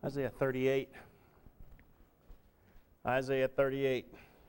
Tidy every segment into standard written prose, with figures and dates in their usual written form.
Isaiah 38. Isaiah 38.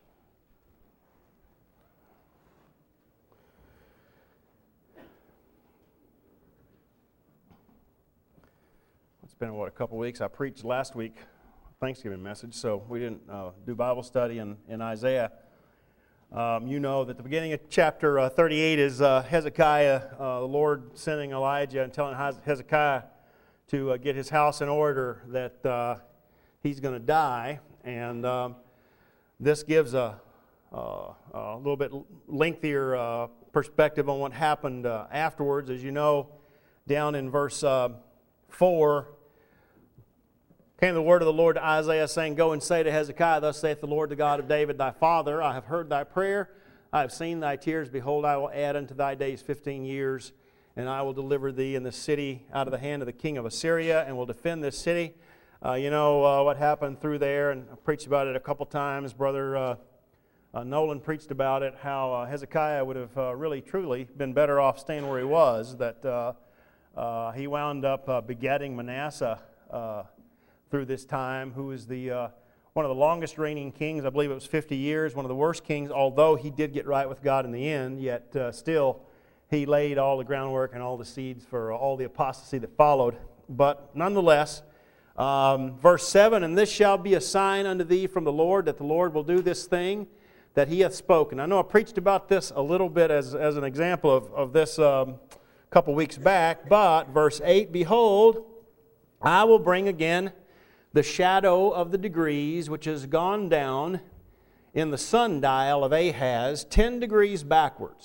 It's been, a couple weeks. I preached last week, Thanksgiving message, so we didn't do Bible study in Isaiah. You know that the beginning of chapter 38 is Hezekiah, the Lord sending Elijah and telling Hezekiah to get his house in order, that he's going to die. And this gives a little bit lengthier perspective on what happened afterwards. As you know, down in verse 4, came the word of the Lord to Isaiah, saying, Go and say to Hezekiah, Thus saith the Lord, the God of David thy father, I have heard thy prayer, I have seen thy tears. Behold, I will add unto thy days 15 years, and I will deliver thee and this city out of the hand of the king of Assyria, and will defend this city. You know what happened through there, and I preached about it a couple times. Brother Nolan preached about it, how Hezekiah would have really, truly been better off staying where he was, that he wound up begetting Manasseh through this time, who was one of the longest reigning kings. I believe it was 50 years, one of the worst kings, although he did get right with God in the end, yet still he laid all the groundwork and all the seeds for all the apostasy that followed. But nonetheless, verse 7, And this shall be a sign unto thee from the Lord, that the Lord will do this thing that he hath spoken. I know I preached about this a little bit as an example of this a couple weeks back, but verse 8, Behold, I will bring again the shadow of the degrees which has gone down in the sundial of Ahaz 10 degrees backward.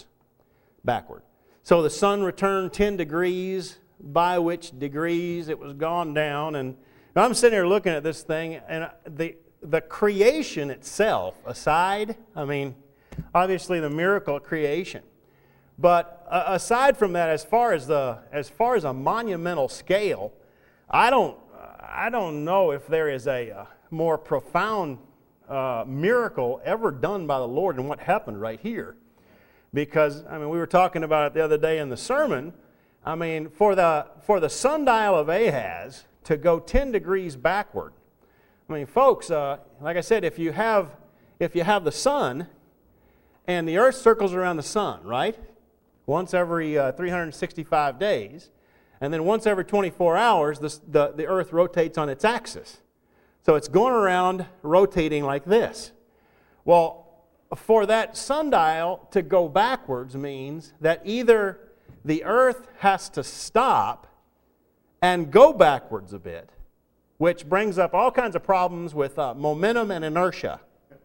So the sun returned 10 degrees, by which degrees it was gone down. And I'm sitting here looking at this thing, and the creation itself aside, I mean, obviously the miracle of creation. But aside from that, as far as a monumental scale, I don't know if there is a more profound miracle ever done by the Lord than what happened right here. Because, I mean, we were talking about it the other day in the sermon. I mean, for the sundial of Ahaz to go 10 degrees backward. I mean, folks, like I said, if you have the sun and the earth circles around the sun, right? Once every 365 days. And then once every 24 hours, the earth rotates on its axis. So it's going around rotating like this. Well, for that sundial to go backwards means that either the earth has to stop and go backwards a bit, which brings up all kinds of problems with momentum and inertia.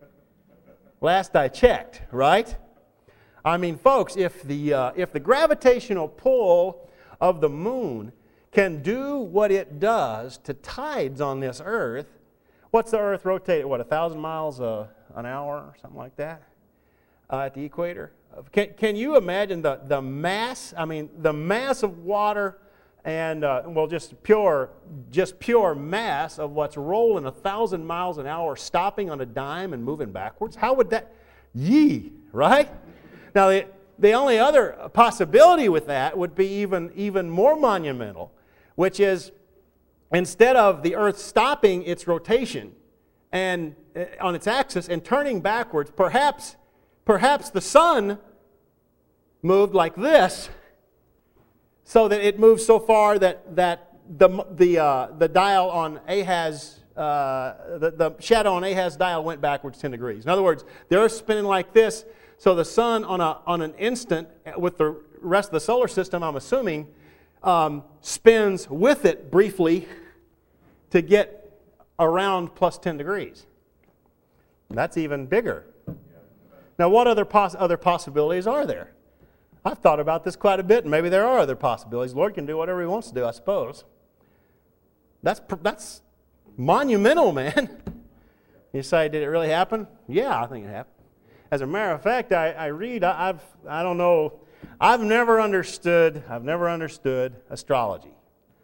Last I checked, right? I mean, folks, if the gravitational pull of the moon can do what it does to tides on this earth, what's the earth rotate at, 1,000 miles an hour or something like that at the equator? Can you imagine the mass? I mean, the mass of water and, just pure mass of what's rolling 1,000 miles an hour, stopping on a dime and moving backwards? How would that, right? Now, the only other possibility with that would be even more monumental, which is instead of the earth stopping its rotation and on its axis and turning backwards, perhaps the sun moved like this, so that it moved so far that the dial on Ahaz, the shadow on Ahaz's dial went backwards 10 degrees. In other words, the earth's spinning like this, so the sun on an instant, with the rest of the solar system, I'm assuming, spins with it briefly to get around plus 10 degrees. That's even bigger. Now, what other possibilities are there? I've thought about this quite a bit, and maybe there are other possibilities. The Lord can do whatever He wants to do, I suppose. That's monumental, man. You say, did it really happen? Yeah, I think it happened. As a matter of fact, I read, I don't know, I've never understood astrology.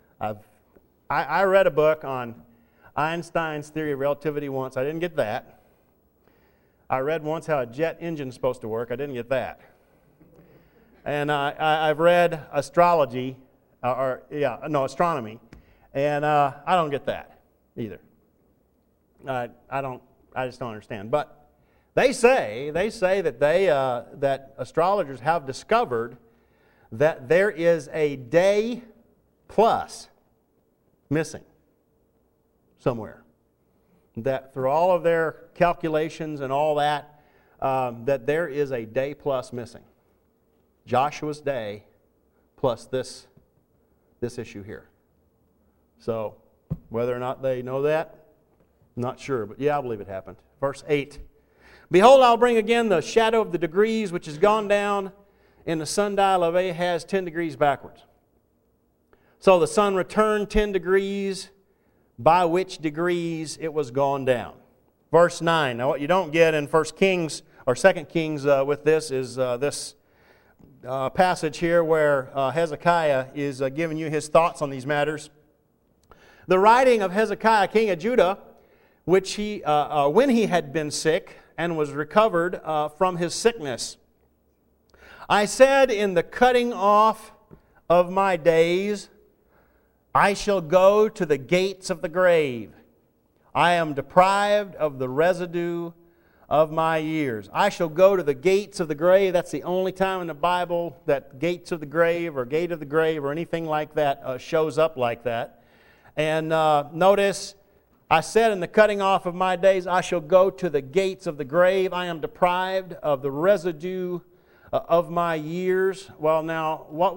I read a book on Einstein's theory of relativity once. I didn't get that. I read once how a jet engine's supposed to work. I didn't get that. And I've read astronomy, and I don't get that. either. I just don't understand. But they say that that astrologers have discovered that there is a day plus missing somewhere. That through all of their calculations and all that, that there is a day plus missing. Joshua's day plus this issue here. So, whether or not they know that, not sure. But yeah, I believe it happened. Verse 8. Behold, I'll bring again the shadow of the degrees which has gone down in the sundial of Ahaz 10 degrees backwards. So the sun returned 10 degrees, by which degrees it was gone down. Verse 9. Now what you don't get in 1 Kings or 2 Kings with this is this passage here where Hezekiah is giving you his thoughts on these matters. The writing of Hezekiah, king of Judah, which when he had been sick and was recovered from his sickness. I said, in the cutting off of my days, I shall go to the gates of the grave. I am deprived of the residue of my years. I shall go to the gates of the grave. That's the only time in the Bible that gates of the grave or gate of the grave or anything like that shows up like that. And notice, I said, in the cutting off of my days, I shall go to the gates of the grave. I am deprived of the residue of my years. Well, now, where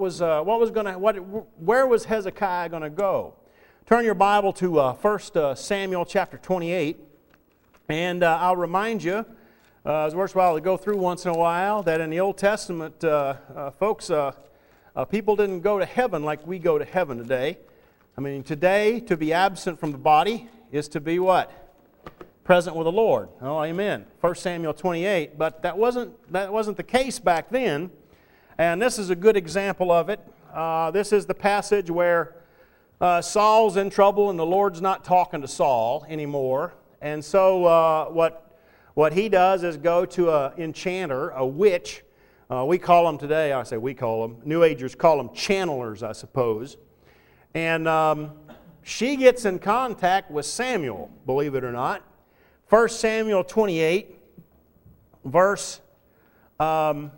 was Hezekiah going to go? Turn your Bible to 1 Samuel chapter 28, and I'll remind you, it's worthwhile to go through once in a while, that in the Old Testament, folks, people didn't go to heaven like we go to heaven today. I mean, today, to be absent from the body is to be what? Present with the Lord. Oh, amen. 1 Samuel 28. But that wasn't the case back then. And this is a good example of it. This is the passage where Saul's in trouble and the Lord's not talking to Saul anymore. And so what he does is go to an enchanter, a witch. We call them today, I say we call them, New Agers call them channelers, I suppose. And she gets in contact with Samuel, believe it or not. 1 Samuel 28, verse 11.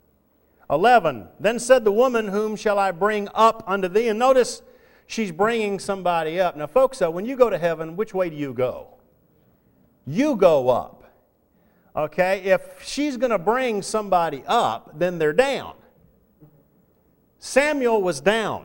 Then said the woman, whom shall I bring up unto thee? And notice she's bringing somebody up. Now, folks, when you go to heaven, which way do you go? You go up. Okay? If she's going to bring somebody up, then they're down. Samuel was down.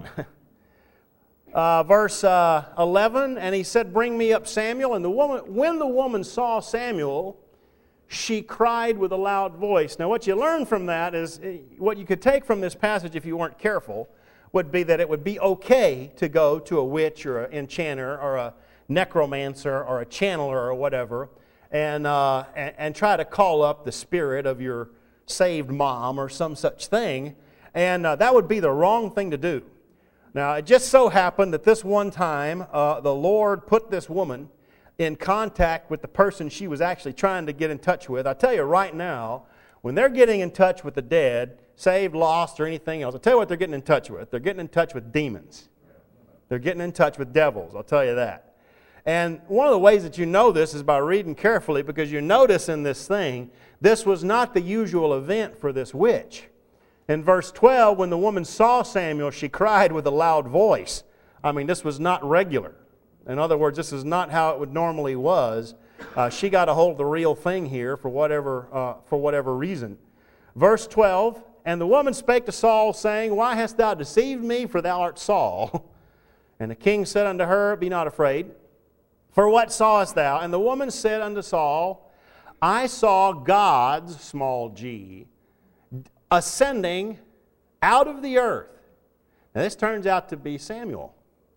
Verse 11, and he said, bring me up Samuel. And when the woman saw Samuel, she cried with a loud voice. Now what you learn from that is, what you could take from this passage if you weren't careful, would be that it would be okay to go to a witch or an enchanter or a necromancer or a channeler or whatever and try to call up the spirit of your saved mom or some such thing. And that would be the wrong thing to do. Now, it just so happened that this one time, the Lord put this woman in contact with the person she was actually trying to get in touch with. I tell you right now, when they're getting in touch with the dead, saved, lost, or anything else, I'll tell you what they're getting in touch with. They're getting in touch with demons. They're getting in touch with devils, I'll tell you that. And one of the ways that you know this is by reading carefully, because you notice in this thing, this was not the usual event for this witch. In verse 12, when the woman saw Samuel, she cried with a loud voice. I mean, this was not regular. In other words, this is not how it would normally was. She got a hold of the real thing here for whatever reason. Verse 12, and the woman spake to Saul, saying, why hast thou deceived me? For thou art Saul. And the king said unto her, be not afraid. For what sawest thou? And the woman said unto Saul, I saw God's, small g, ascending out of the earth. Now this turns out to be Samuel.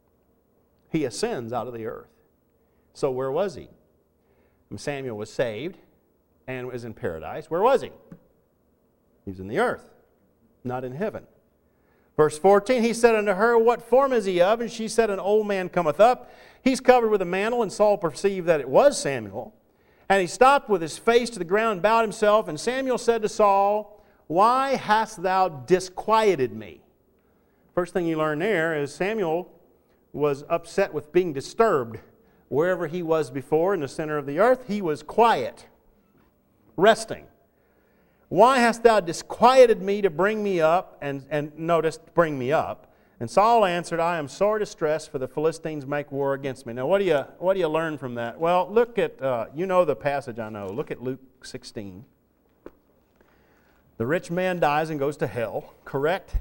He ascends out of the earth. So where was he? When Samuel was saved and was in paradise, where was he? He was in the earth, not in heaven. Verse 14, he said unto her, what form is he of? And she said, an old man cometh up. He's covered with a mantle. And Saul perceived that it was Samuel. And he stopped with his face to the ground and bowed himself. And Samuel said to Saul, why hast thou disquieted me? First thing you learn there is Samuel was upset with being disturbed wherever he was before in the center of the earth, he was quiet, resting. Why hast thou disquieted me to bring me up? And notice, bring me up. And Saul answered, I am sore distressed, for the Philistines make war against me. Now, what do you learn from that? Well, look at, you know the passage I know. Look at Luke 16. The rich man dies and goes to hell, correct?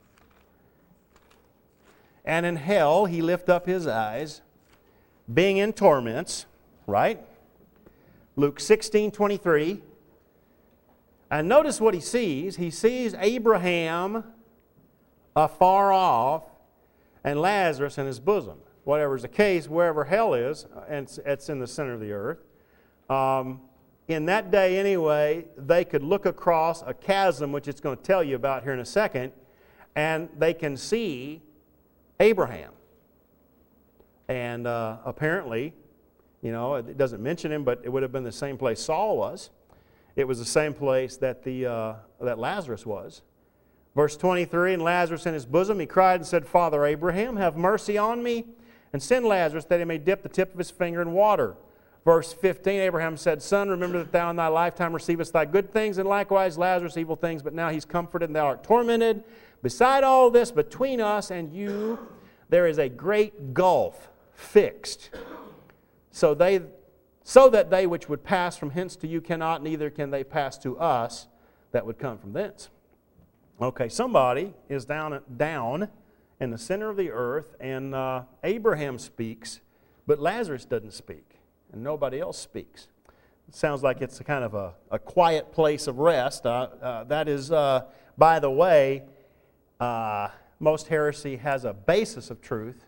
And in hell he lift up his eyes, being in torments, right? Luke 16:23. And notice what he sees. He sees Abraham afar off, and Lazarus in his bosom. Whatever's the case, wherever hell is, and it's in the center of the earth. In that day anyway, they could look across a chasm, which it's going to tell you about here in a second, and they can see Abraham. And apparently, you know, it doesn't mention him, but it would have been the same place Saul was. It was the same place that that Lazarus was. Verse 23, and Lazarus in his bosom, he cried and said, Father Abraham, have mercy on me, and send Lazarus that he may dip the tip of his finger in water. Verse 15, Abraham said, Son, remember that thou in thy lifetime receivest thy good things, and likewise Lazarus evil things, but now he's comforted and thou art tormented. Beside all this, between us and you, there is a great gulf fixed, so that they which would pass from hence to you cannot, neither can they pass to us that would come from thence. Okay, somebody is down in the center of the earth, and Abraham speaks, but Lazarus doesn't speak, and nobody else speaks. It sounds like it's a kind of a quiet place of rest. That is, by the way, most heresy has a basis of truth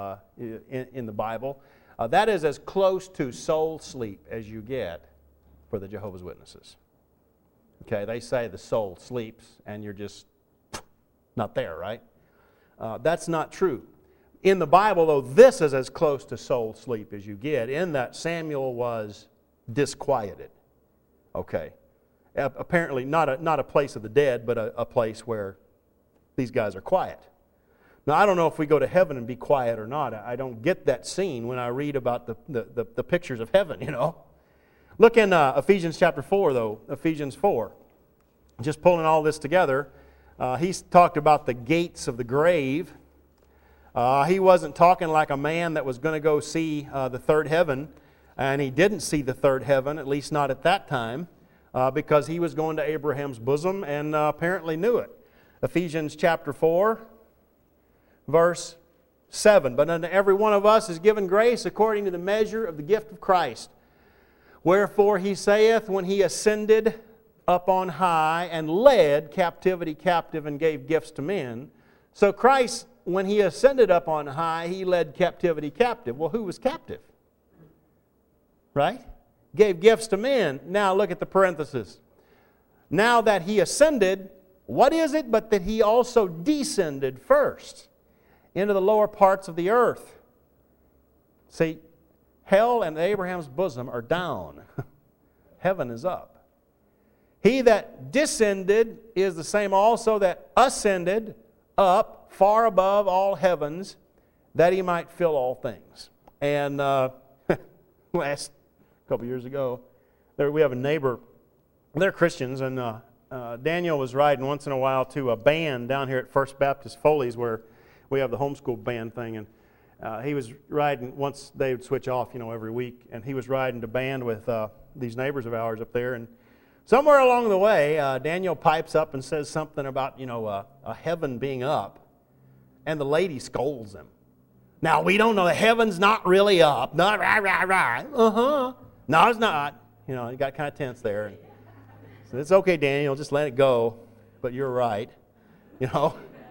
in the Bible. That is as close to soul sleep as you get for the Jehovah's Witnesses. Okay, they say the soul sleeps and you're just not there, right? That's not true. In the Bible, though, this is as close to soul sleep as you get, in that Samuel was disquieted. Okay. Apparently not a place of the dead, but a place where these guys are quiet. Now, I don't know if we go to heaven and be quiet or not. I don't get that scene when I read about the pictures of heaven, you know. Look in Ephesians chapter 4, though, Ephesians 4. Just pulling all this together, he's talked about the gates of the grave. He wasn't talking like a man that was going to go see the third heaven, and he didn't see the third heaven, at least not at that time, because he was going to Abraham's bosom and apparently knew it. Ephesians chapter 4, verse 7. But unto every one of us is given grace according to the measure of the gift of Christ. Wherefore he saith, when he ascended up on high and led captivity captive and gave gifts to men. So Christ, when he ascended up on high, he led captivity captive. Well, who was captive? Right? Gave gifts to men. Now look at the parenthesis. Now that he ascended, what is it but that he also descended first into the lower parts of the earth? See, hell and Abraham's bosom are down. Heaven is up. He that descended is the same also that ascended up far above all heavens, that he might fill all things. And last couple years ago, we have a neighbor. They're Christians, and Daniel was riding once in a while to a band down here at First Baptist Foley's, where we have the homeschool band thing, and he was riding, once they would switch off, you know, every week, and he was riding to band with these neighbors of ours up there, and somewhere along the way, Daniel pipes up and says something about, you know, a heaven being up, and the lady scolds him. Now, we don't know, the heaven's not really up. Not rah, rah, rah. Uh-huh. No, it's not. You know, he got kind of tense there. And so it's okay, Daniel, just let it go. But you're right. You know.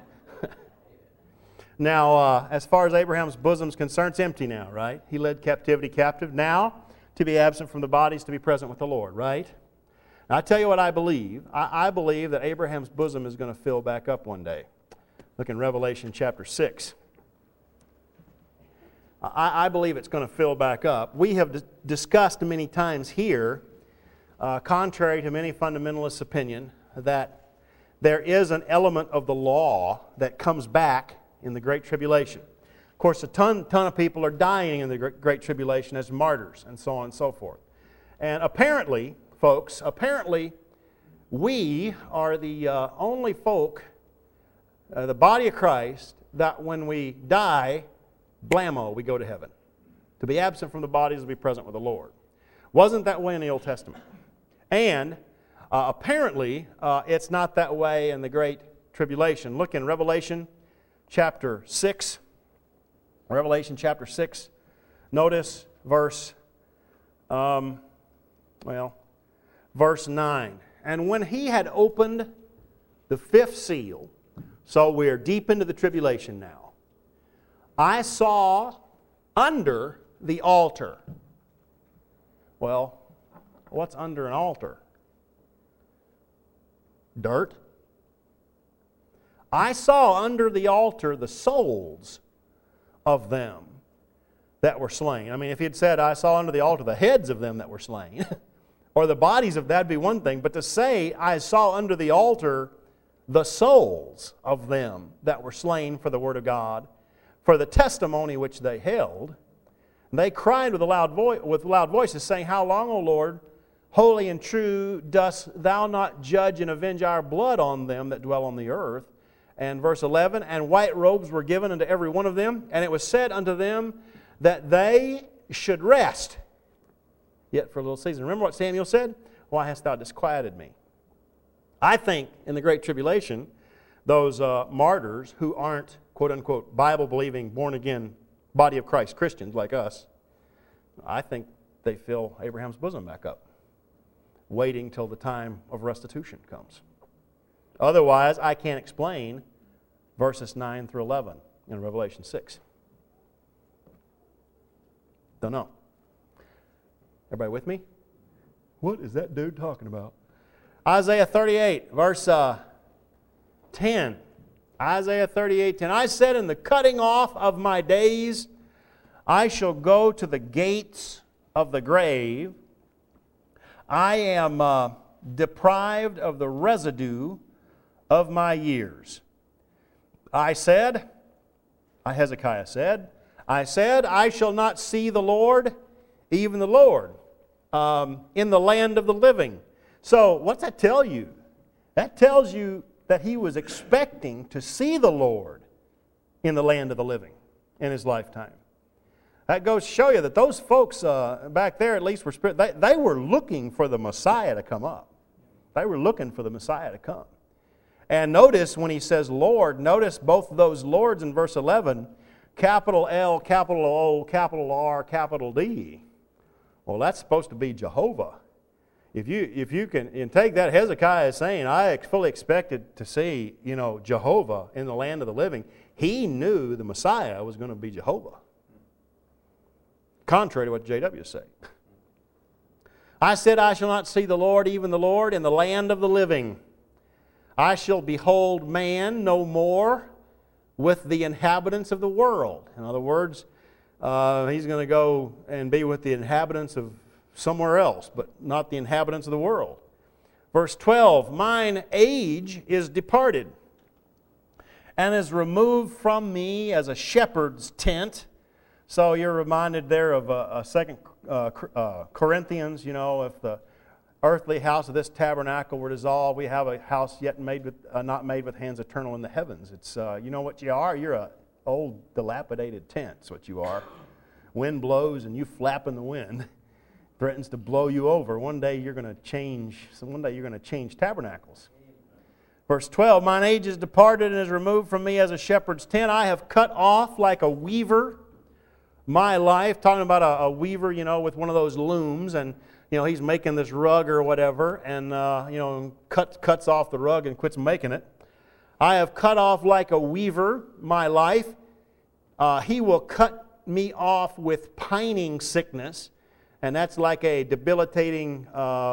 Now, as far as Abraham's bosom is concerned, it's empty now, right? He led captivity captive. Now, to be absent from the bodies, to be present with the Lord, right? Now, I tell you what I believe. I believe that Abraham's bosom is going to fill back up one day. Look in Revelation chapter 6. I believe it's going to fill back up. We have discussed many times here, contrary to many fundamentalists' opinion, that there is an element of the law that comes back in the Great Tribulation. Of course, a ton of people are dying in the Great Tribulation as martyrs, and so on and so forth. And apparently, folks, we are the only folk, the body of Christ, that when we die, blammo, we go to heaven. To be absent from the body is to be present with the Lord. Wasn't that way in the Old Testament. And apparently, it's not that way in the Great Tribulation. Look in Revelation chapter 6. Revelation chapter 6. Notice verse 9. And when he had opened the fifth seal, so we're deep into the tribulation now, I saw under the altar. Well, what's under an altar? Dirt. I saw under the altar the souls of them that were slain. I mean, if he had said, I saw under the altar the heads of them that were slain, or the bodies of that'd be one thing, but to say, I saw under the altar the souls of them that were slain for the word of God, for the testimony which they held, and they cried with loud voices, saying, How long, O Lord, holy and true, dost thou not judge and avenge our blood on them that dwell on the earth? And verse 11, And white robes were given unto every one of them, and it was said unto them that they should rest, yet for a little season. Remember what Samuel said? Why hast thou disquieted me? I think in the Great Tribulation, those martyrs who aren't, quote-unquote, Bible-believing, born-again, body of Christ Christians like us, I think they fill Abraham's bosom back up, waiting till the time of restitution comes. Otherwise, I can't explain verses 9 through 11 in Revelation 6. Don't know. Everybody with me? What is that dude talking about? Isaiah 38, verse 10. Isaiah 38, 10. I said, in the cutting off of my days, I shall go to the gates of the grave. I am deprived of the residue of my years. Hezekiah said, I shall not see the Lord, even the Lord, in the land of the living. So, what's that tell you? That tells you that he was expecting to see the Lord in the land of the living in his lifetime. That goes to show you that those folks back there at least were they were looking for the Messiah to come up. They were looking for the Messiah to come. And notice when he says Lord, notice both of those Lords in verse 11, capital L, capital O, capital R, capital D. Well, that's supposed to be Jehovah. If you can take that, Hezekiah is saying, I fully expected to see, Jehovah in the land of the living. He knew the Messiah was going to be Jehovah. Contrary to what J.W. said. I said, I shall not see the Lord, even the Lord, in the land of the living. I shall behold man no more with the inhabitants of the world. In other words, he's going to go and be with the inhabitants of somewhere else, but not the inhabitants of the world. Verse 12, mine age is departed, and is removed from me as a shepherd's tent. So you're reminded there of 2 Corinthians, if the earthly house of this tabernacle were dissolved, we have a house yet not made with hands, eternal in the heavens. It's, you know what you are? You're an old dilapidated tent, that's what you are. Wind blows and you flap in the wind. Threatens to blow you over. One day you're going to change tabernacles. Verse 12, mine age is departed and is removed from me as a shepherd's tent. I have cut off like a weaver my life. Talking about a weaver, with one of those looms, and he's making this rug or whatever, and cuts off the rug and quits making it. I have cut off like a weaver my life. He will cut me off with pining sickness. And that's like a debilitating,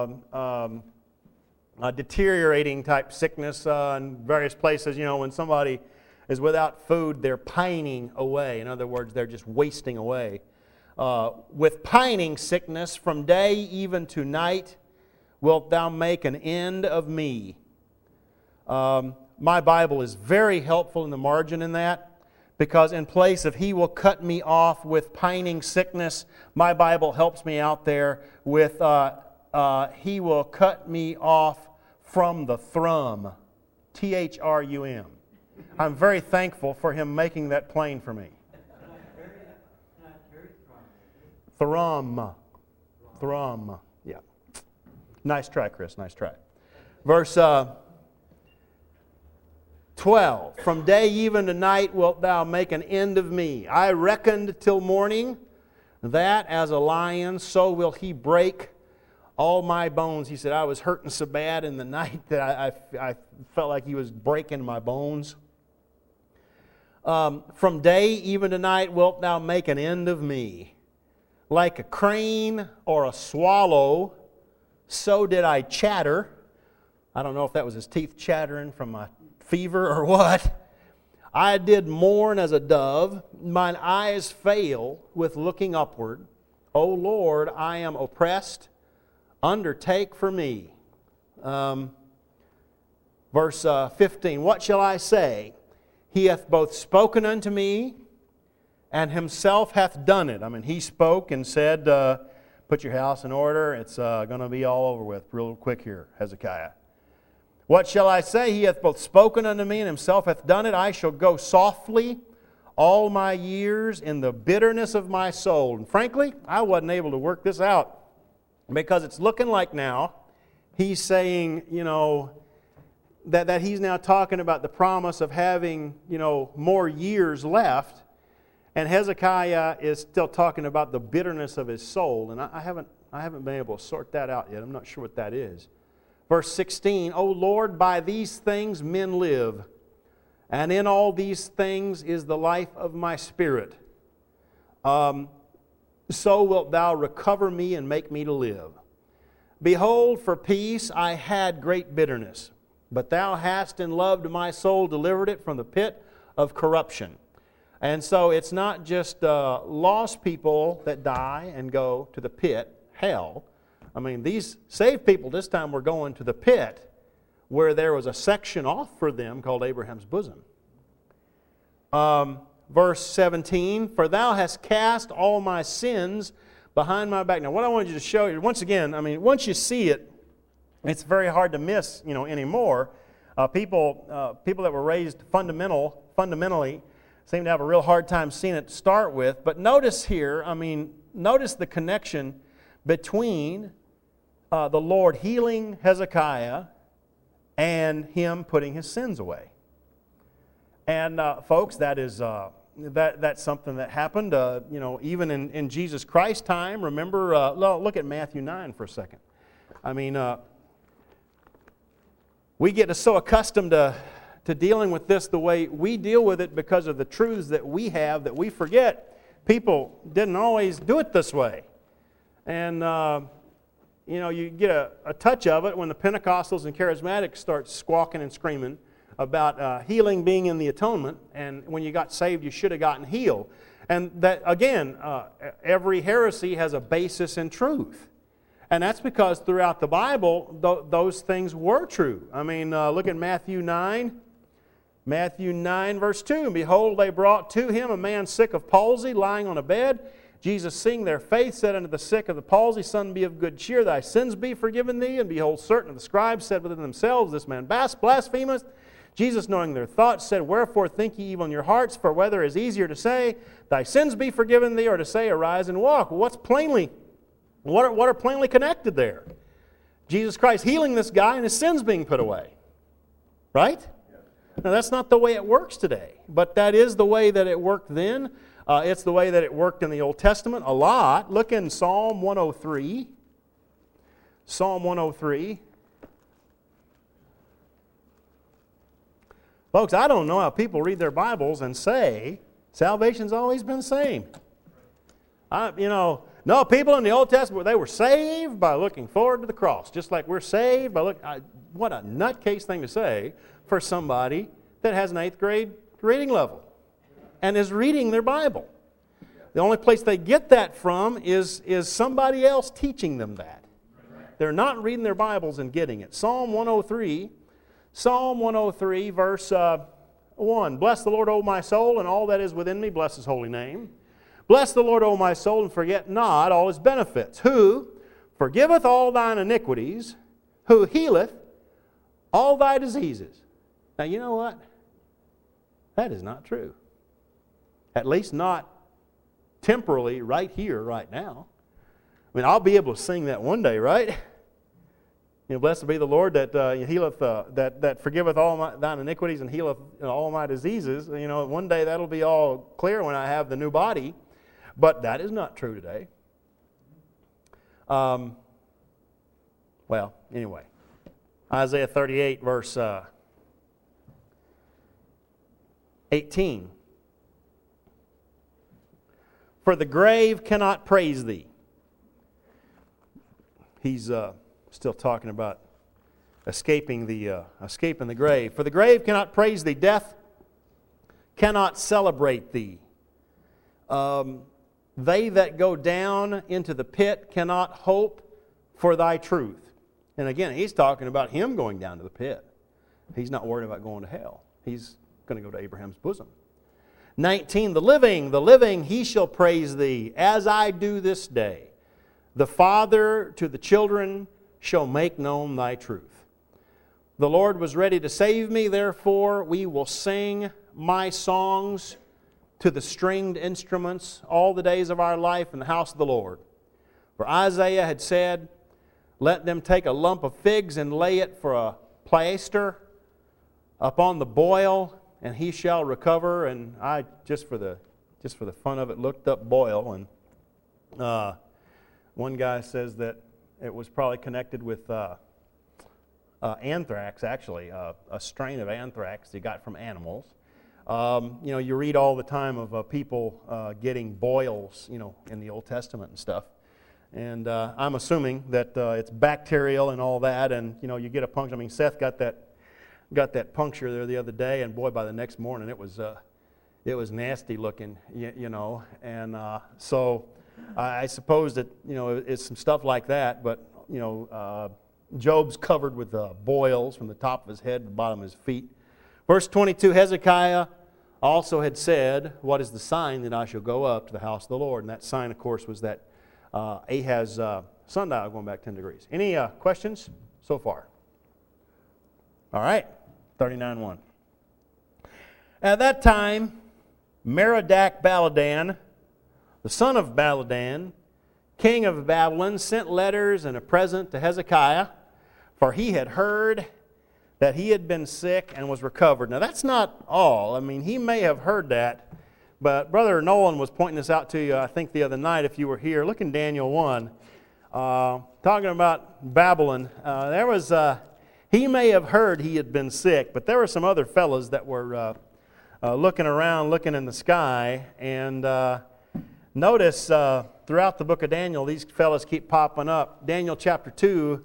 deteriorating type sickness in various places. When somebody is without food, they're pining away. In other words, they're just wasting away. With pining sickness from day even to night wilt thou make an end of me. My Bible is very helpful in the margin in that, Because in place of He will cut me off with pining sickness, my Bible helps me out there with He will cut me off from the thrum. T-H-R-U-M. I'm very thankful for Him making that plain for me. Thrum. Thrum. Yeah. Nice try, Chris. Nice try. Verse 12. From day even to night wilt thou make an end of me. I reckoned till morning that as a lion, so will He break all my bones. He said, I was hurting so bad in the night that I felt like He was breaking my bones. From day even to night wilt thou make an end of me. Like a crane or a swallow, so did I chatter. I don't know if that was his teeth chattering from a fever or what. I did mourn as a dove. Mine eyes fail with looking upward. O Lord, I am oppressed. Undertake for me. Verse 15. What shall I say? He hath both spoken unto me, and Himself hath done it. I mean, He spoke and said, put your house in order. It's going to be all over with real quick here, Hezekiah. What shall I say? He hath both spoken unto me, and Himself hath done it. I shall go softly all my years in the bitterness of my soul. And frankly, I wasn't able to work this out, because it's looking like now He's saying, that He's now talking about the promise of having, more years left. And Hezekiah is still talking about the bitterness of his soul. And I haven't been able to sort that out yet. I'm not sure what that is. Verse 16, O Lord, by these things men live, and in all these things is the life of my spirit. So wilt thou recover me and make me to live. Behold, for peace I had great bitterness, but thou hast in love to my soul delivered it from the pit of corruption. And so it's not just lost people that die and go to the pit, hell. I mean, these saved people this time were going to the pit where there was a section off for them called Abraham's bosom. Verse 17, for thou hast cast all my sins behind my back. Now, what I wanted you to show you, once again, I mean, once you see it, it's very hard to miss, anymore. People that were raised fundamentally, seem to have a real hard time seeing it to start with. But notice here, notice the connection between the Lord healing Hezekiah and Him putting his sins away. And folks, that is that's something that happened, even in Jesus Christ's time. Remember, look at Matthew 9 for a second. We get so accustomed to dealing with this the way we deal with it because of the truths that we have that we forget. People didn't always do it this way. And, you get a touch of it when the Pentecostals and Charismatics start squawking and screaming about healing being in the atonement, and when you got saved, you should have gotten healed. And that, again, every heresy has a basis in truth. And that's because throughout the Bible, those things were true. Look at Matthew 9. Matthew 9, verse 2. And behold, they brought to Him a man sick of palsy, lying on a bed. Jesus, seeing their faith, said unto the sick of the palsy, Son, be of good cheer, thy sins be forgiven thee. And behold, certain of the scribes said within themselves, This man blasphemeth. Jesus, knowing their thoughts, said, Wherefore think ye evil in your hearts? For whether it is easier to say, Thy sins be forgiven thee, or to say, Arise and walk. Well, what are plainly connected there? Jesus Christ healing this guy and his sins being put away. Right? Now, that's not the way it works today, but that is the way that it worked then. It's the way that it worked in the Old Testament a lot. Look in Psalm 103. Psalm 103. Folks, I don't know how people read their Bibles and say, salvation's always been the same. No, people in the Old Testament, they were saved by looking forward to the cross, just like we're saved by looking. What a nutcase thing to say for somebody that has an 8th grade reading level and is reading their Bible. The only place they get that from is somebody else teaching them that. They're not reading their Bibles and getting it. Psalm 103, verse 1. Bless the Lord, O my soul, and all that is within me. Bless His holy name. Bless the Lord, O my soul, and forget not all His benefits. Who forgiveth all thine iniquities, who healeth all thy diseases. Now, you know what? That is not true. At least not temporally, right here, right now. I mean, I'll be able to sing that one day, right? You know, blessed be the Lord that healeth, that forgiveth all thine iniquities and healeth all my diseases. You know, one day that'll be all clear when I have the new body. But that is not true today. Well, anyway, Isaiah 38, verse 18. For the grave cannot praise thee. He's still talking about escaping the grave. For the grave cannot praise thee. Death cannot celebrate thee. They that go down into the pit cannot hope for thy truth. And again, he's talking about him going down to the pit. He's not worried about going to hell. He's going to go to Abraham's bosom. 19, the living, he shall praise thee, as I do this day. The Father to the children shall make known thy truth. The Lord was ready to save me, therefore we will sing my songs to the stringed instruments all the days of our life in the house of the Lord. For Isaiah had said, let them take a lump of figs and lay it for a plaster upon the boil, and he shall recover. And I, just for the fun of it, looked up boil, and one guy says that it was probably connected with anthrax, actually, a strain of anthrax they got from animals. You read all the time of people getting boils, in the Old Testament and stuff. And I'm assuming that it's bacterial and all that, and, you get a puncture. I mean, Seth got that puncture there the other day, and boy, by the next morning it was nasty looking, and so I suppose that, it's some stuff like that, but, Job's covered with boils from the top of his head to the bottom of his feet. Verse 22, Hezekiah also had said, what is the sign that I shall go up to the house of the Lord? And that sign, of course, was that Ahaz sundial going back 10 degrees. Any questions so far? All right, 39:1. At that time, Merodach-Baladan, the son of Baladan, king of Babylon, sent letters and a present to Hezekiah, for he had heard that he had been sick and was recovered. Now, that's not all. I mean, he may have heard that, but Brother Nolan was pointing this out to you, I think, the other night, if you were here. Look in Daniel 1, talking about Babylon. He may have heard he had been sick, but there were some other fellows that were looking around, looking in the sky, and notice throughout the book of Daniel, these fellows keep popping up. Daniel chapter 2,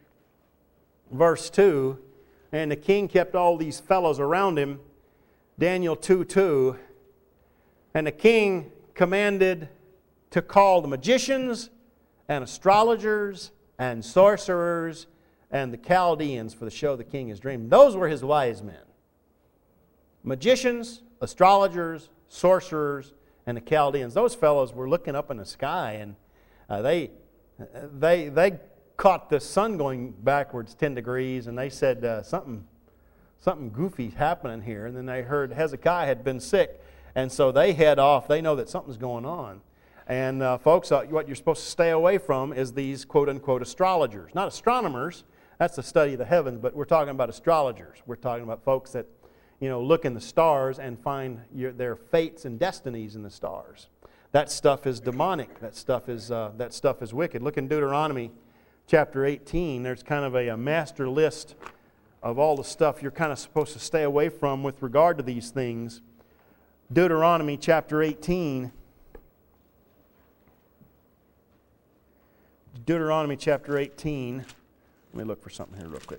verse 2, and the king kept all these fellows around him. Daniel 2:2, and the king commanded to call the magicians and astrologers and sorcerers and the Chaldeans for the show the king has dreamed. Those were his wise men. Magicians, astrologers, sorcerers, and the Chaldeans. Those fellows were looking up in the sky, and they caught the sun going backwards 10 degrees, and they said something goofy happening here. And then they heard Hezekiah had been sick, and so they head off. They know that something's going on. And folks, what you're supposed to stay away from is these quote-unquote astrologers. Not astronomers. That's the study of the heavens, but we're talking about astrologers. We're talking about folks that, look in the stars and find their fates and destinies in the stars. That stuff is demonic. That stuff is wicked. Look in Deuteronomy chapter 18. There's kind of a master list of all the stuff you're kind of supposed to stay away from with regard to these things. Deuteronomy chapter 18. Deuteronomy chapter 18. Let me look for something here real quick.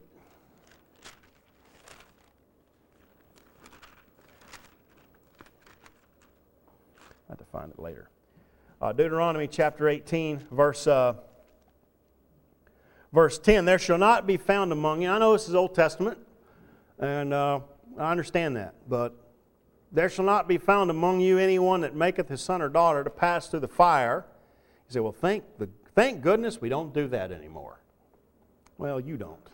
I have to find it later. Deuteronomy chapter 18, verse 10. There shall not be found among you. I know this is Old Testament, and I understand that, but there shall not be found among you anyone that maketh his son or daughter to pass through the fire. You say, well, thank goodness we don't do that anymore. Well, you don't.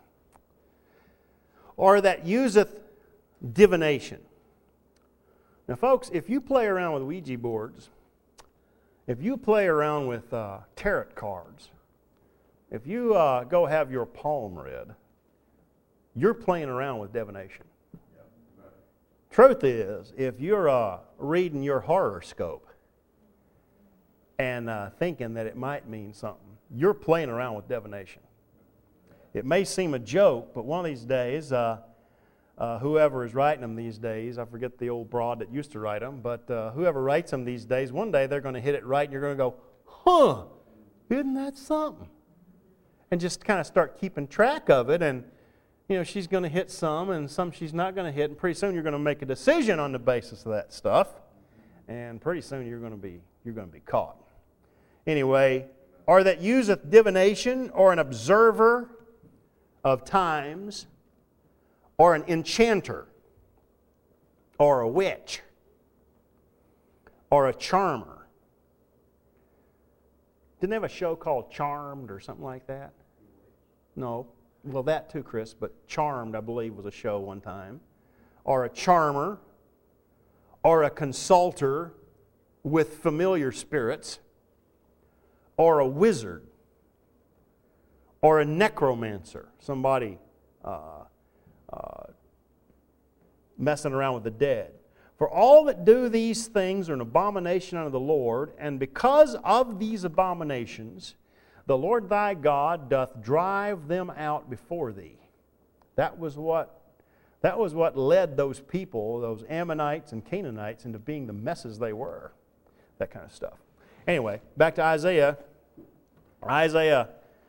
Or that useth divination. Now, folks, if you play around with Ouija boards, if you play around with tarot cards, if you go have your palm read, you're playing around with divination. Truth is, if you're reading your horoscope and thinking that it might mean something, you're playing around with divination. It may seem a joke, but one of these days, whoever is writing them these days, I forget the old broad that used to write them, but whoever writes them these days, one day they're going to hit it right and you're going to go, huh, isn't that something? And just kind of start keeping track of it, and she's going to hit some and some she's not going to hit, and pretty soon you're going to make a decision on the basis of that stuff, and pretty soon you're going to be caught. Anyway, or that useth divination, or an observer of times, or an enchanter, or a witch, or a charmer. Didn't they have a show called Charmed or something like that? No. Well, that too, Chris, but Charmed, I believe, was a show one time. Or a charmer, or a consulter with familiar spirits, or a wizard, or a necromancer, somebody messing around with the dead. For all that do these things are an abomination unto the Lord, and because of these abominations, the Lord thy God doth drive them out before thee. That was what led those people, those Ammonites and Canaanites, into being the messes they were. That kind of stuff. Anyway, back to Isaiah. Isaiah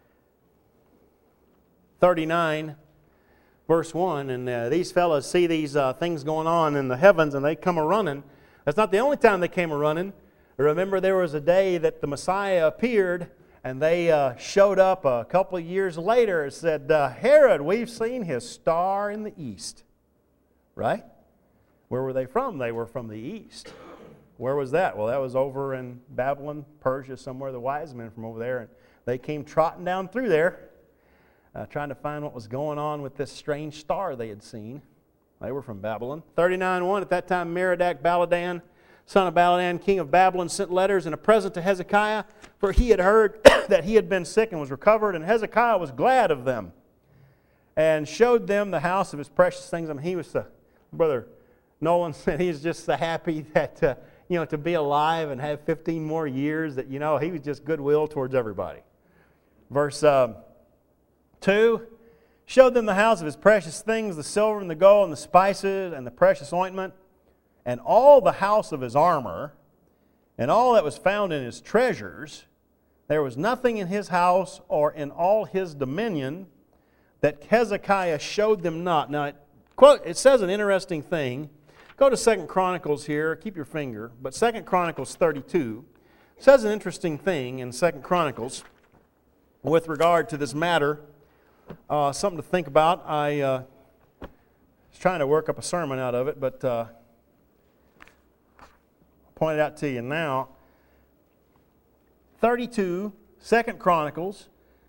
39, verse 1. And these fellows see these things going on in the heavens, and they come a-running. That's not the only time they came a-running. Remember, there was a day that the Messiah appeared, and they showed up a couple of years later and said, Herod, we've seen his star in the east. Right? Where were they from? They were from the east. Where was that? Well, that was over in Babylon, Persia, somewhere. The wise men from over there. And they came trotting down through there, trying to find what was going on with this strange star they had seen. They were from Babylon. 39:1, at that time Merodach Baladan, son of Baladan, king of Babylon, sent letters and a present to Hezekiah, for he had heard that he had been sick and was recovered, and Hezekiah was glad of them, and showed them the house of his precious things. I mean, he was, Brother Nolan said he's just so happy that, to be alive and have 15 more years, that, he was just goodwill towards everybody. Verse 2, showed them the house of his precious things, the silver and the gold and the spices and the precious ointment, and all the house of his armor, and all that was found in his treasures. There was nothing in his house or in all his dominion that Hezekiah showed them not. Now, it says an interesting thing. Go to 2 Chronicles here. Keep your finger. But 2 Chronicles 32 says an interesting thing in 2 Chronicles with regard to this matter. Something to think about. I was trying to work up a sermon out of it, but I'll point it out to you now. 2 Chronicles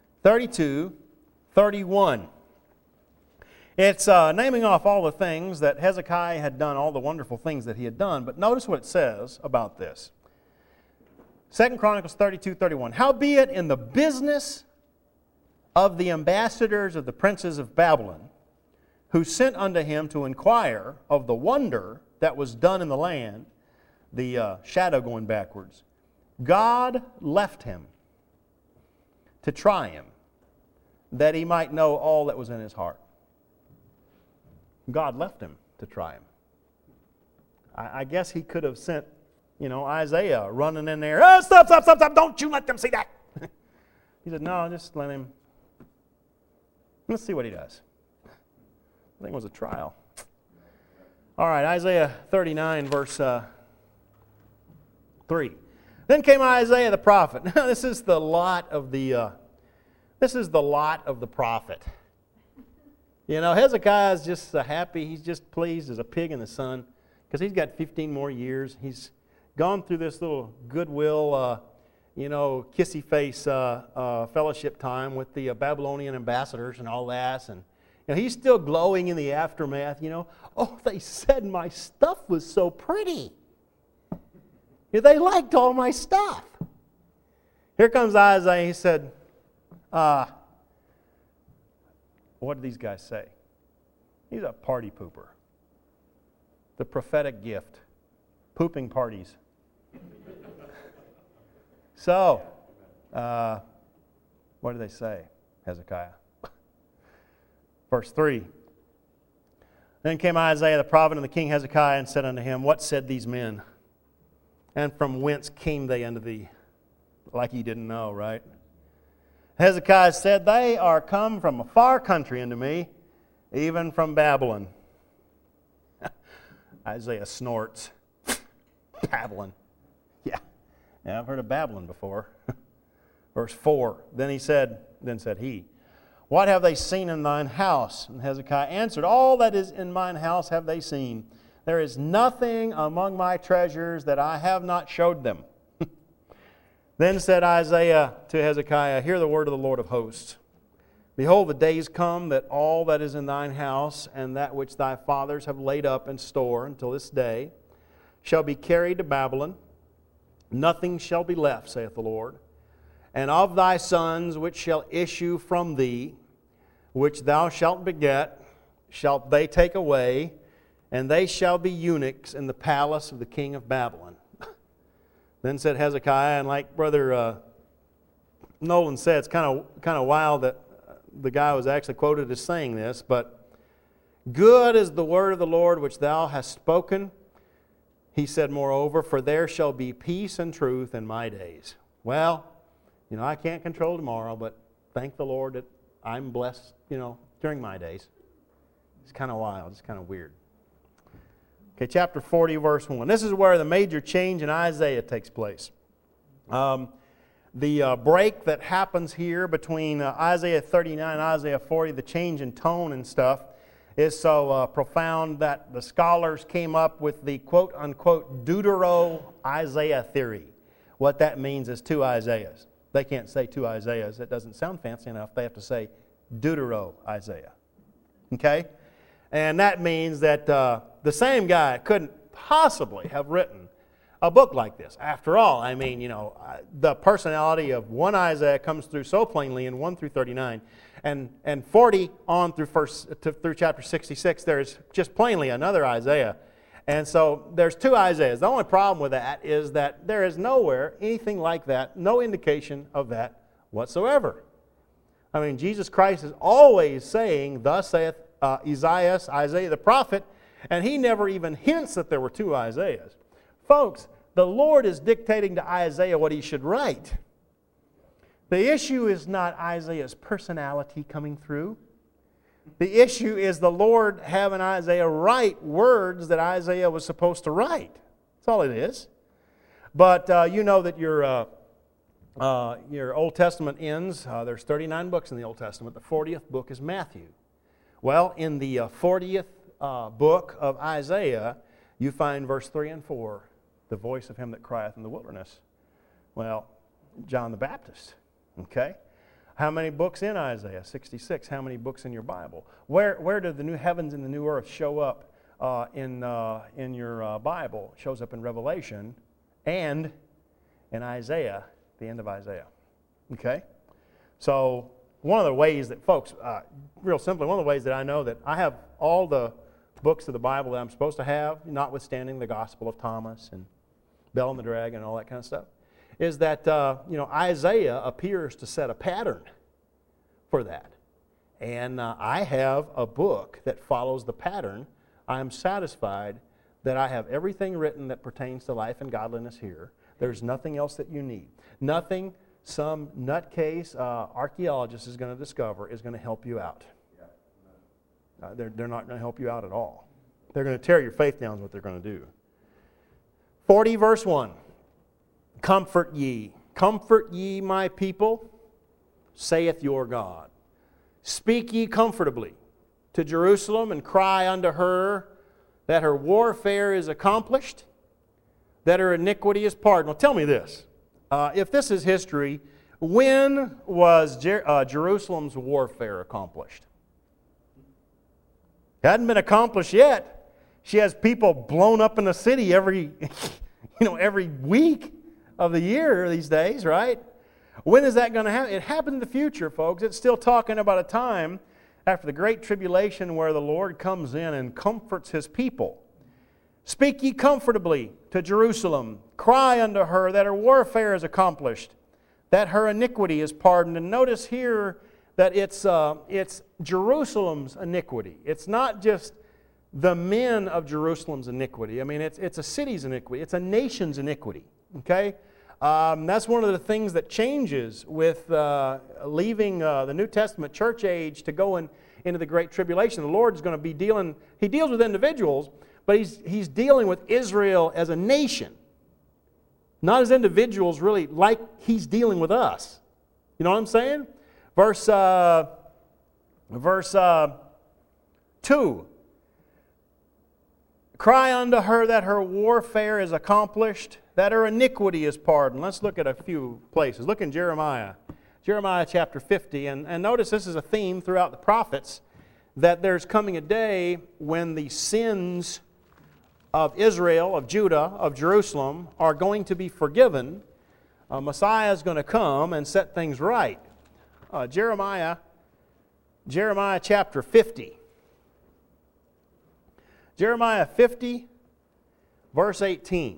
32:31. It's naming off all the things that Hezekiah had done, all the wonderful things that he had done. But notice what it says about this. 2 Chronicles 32:31. Howbeit in the business of the ambassadors of the princes of Babylon, who sent unto him to inquire of the wonder that was done in the land, the shadow going backwards, God left him to try him, that he might know all that was in his heart. God left him to try him. I guess he could have sent, Isaiah running in there. Oh, stop, don't you let them see that. He said, no, just let him. Let's see what he does. I think it was a trial. All right, Isaiah 39, verse 3. Then came Isaiah the prophet. Now, this is the lot of the prophet. Hezekiah is just happy. He's just pleased as a pig in the sun because he's got 15 more years. He's gone through this little goodwill, kissy face fellowship time with the Babylonian ambassadors and all that. And he's still glowing in the aftermath. Oh, they said my stuff was so pretty. They liked all my stuff. Here comes Isaiah. He said, what did these guys say? He's a party pooper. The prophetic gift. Pooping parties. So, what do they say, Hezekiah? Verse 3. Then came Isaiah the prophet and the king Hezekiah and said unto him, What said these men? And from whence came they unto thee? Like he didn't know, right? Hezekiah said, They are come from a far country unto me, even from Babylon. Isaiah snorts. Babylon. Yeah, I've heard of Babylon before. Verse 4. Then said he, What have they seen in thine house? And Hezekiah answered, All that is in mine house have they seen. There is nothing among my treasures that I have not showed them. Then said Isaiah to Hezekiah, Hear the word of the Lord of hosts. Behold, the days come that all that is in thine house, and that which thy fathers have laid up in store until this day, shall be carried to Babylon. Nothing shall be left, saith the Lord. And of thy sons which shall issue from thee, which thou shalt beget, shalt they take away, and they shall be eunuchs in the palace of the king of Babylon. Then said Hezekiah, and like Brother Nolan said, it's kind of wild that the guy was actually quoted as saying this, but good is the word of the Lord which thou hast spoken. He said, moreover, for there shall be peace and truth in my days. Well, I can't control tomorrow, but thank the Lord that I'm blessed, during my days. It's kind of wild. It's kind of weird. Okay, chapter 40, verse 1. This is where the major change in Isaiah takes place. The break that happens here between Isaiah 39 and Isaiah 40, the change in tone and stuff, is so profound that the scholars came up with the quote-unquote Deutero-Isaiah theory. What that means is two Isaiahs. They can't say two Isaiahs. It doesn't sound fancy enough. They have to say Deutero-Isaiah. Okay? And that means that the same guy couldn't possibly have written a book like this. After all, the personality of one Isaiah comes through so plainly in 1 through 39, and 40 on through chapter 66, there is just plainly another Isaiah. And so there's two Isaiahs. The only problem with that is that there is nowhere anything like that, no indication of that whatsoever. Jesus Christ is always saying, Thus saith Isaiah the prophet, and he never even hints that there were two Isaiahs. Folks, the Lord is dictating to Isaiah what he should write. The issue is not Isaiah's personality coming through. The issue is the Lord having Isaiah write words that Isaiah was supposed to write. That's all it is. But you know that your Old Testament ends. There's 39 books in the Old Testament. The 40th book is Matthew. Well, in the 40th book of Isaiah, you find verse 3 and 4, the voice of him that crieth in the wilderness. Well, John the Baptist. Okay? How many books in Isaiah? 66. How many books in your Bible? Where do the new heavens and the new earth show up in your Bible? It shows up in Revelation and in Isaiah, the end of Isaiah. Okay? So one of the ways that folks, real simply, one of the ways that I know that I have all the books of the Bible that I'm supposed to have, notwithstanding the Gospel of Thomas and Bel and the Dragon and all that kind of stuff, is that Isaiah appears to set a pattern for that. And I have a book that follows the pattern. I am satisfied that I have everything written that pertains to life and godliness here. There's nothing else that you need. Nothing some nutcase archaeologist is going to discover is going to help you out. They're not going to help you out at all. They're going to tear your faith down is what they're going to do. 40 verse 1. Comfort ye my people, saith your God. Speak ye comfortably to Jerusalem, and cry unto her, that her warfare is accomplished, that her iniquity is pardoned. Well, tell me this. If this is history, when was Jerusalem's warfare accomplished? It hadn't been accomplished yet. She has people blown up in the city every week of the year these days, right? When is that going to happen? It happened in the future, folks. It's still talking about a time after the Great Tribulation where the Lord comes in and comforts His people. Speak ye comfortably to Jerusalem. Cry unto her that her warfare is accomplished, that her iniquity is pardoned. And notice here that it's Jerusalem's iniquity. It's not just the men of Jerusalem's iniquity. I mean, it's a city's iniquity. It's a nation's iniquity. Okay? That's one of the things that changes with leaving the New Testament church age to go into the Great Tribulation. The Lord is going to be He deals with individuals, but He's dealing with Israel as a nation. Not as individuals, really, like He's dealing with us. You know what I'm saying? Verse 2. Cry unto her that her warfare is accomplished, that her iniquity is pardoned. Let's look at a few places. Look in Jeremiah. Jeremiah chapter 50. And notice this is a theme throughout the prophets, that there's coming a day when the sins of Israel, of Judah, of Jerusalem are going to be forgiven. Messiah is going to come and set things right. Jeremiah chapter 50. Jeremiah 50, verse 18.